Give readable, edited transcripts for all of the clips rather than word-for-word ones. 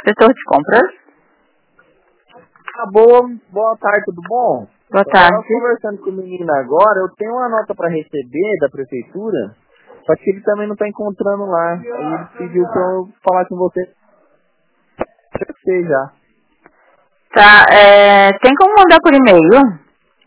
Setor de compras. Boa tarde, tudo bom? Boa Eu tarde. estava conversando com o menino agora, eu tenho uma nota para receber da prefeitura, só que ele também não está encontrando lá. Aí ele pediu para eu falar com você. Você já. Tá, tem como mandar por e-mail?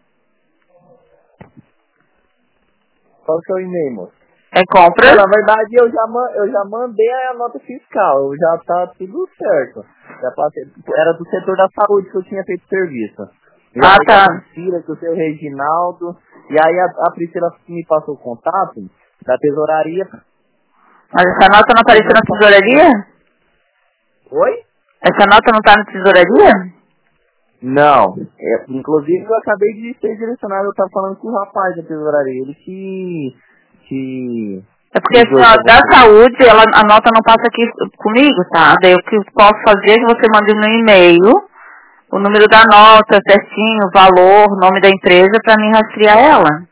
Qual que é o e-mail, moço? É compras? Na verdade, eu já mandei a nota fiscal, já tá tudo certo. Já passei, era do setor da saúde que eu tinha feito serviço. Eu já peguei Tá. a Priscila, com o seu Reginaldo, e aí a Priscila me passou o contato da tesouraria. Mas essa nota não apareceu na tesouraria? Oi? Essa nota não tá na tesouraria? Não. Inclusive, eu acabei de ser direcionado, eu tava falando com o rapaz da tesouraria, ele que É porque da saúde, a nota não passa aqui comigo, tá? Daí o que eu posso fazer é que você mande no e-mail o número da nota certinho, o valor, o nome da empresa pra mim rastrear ela.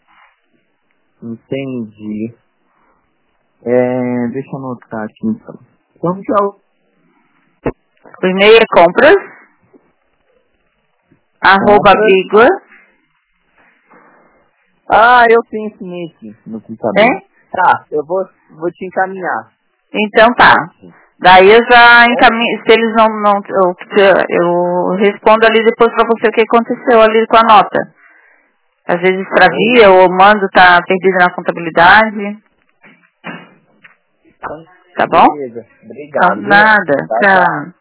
Entendi. Deixa eu anotar aqui então. Como que é o... O e-mail é compras, @bigua, Ah, eu tenho esse e-mail aqui no computador. hein? Tá, eu vou te encaminhar. Então tá. Daí eu já encaminho, se eles não eu respondo ali depois pra você o que aconteceu ali com a nota. Às vezes extravia ou mando tá perdida na contabilidade. Tá bom? Beleza, obrigado. Nada. Tá, tá. Tchau.